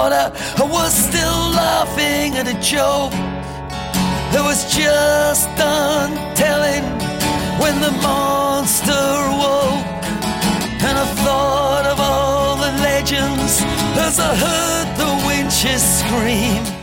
water. I was still laughing at a joke that was just done telling when the monster awoke. And I thought of all the legends as I heard the winches scream.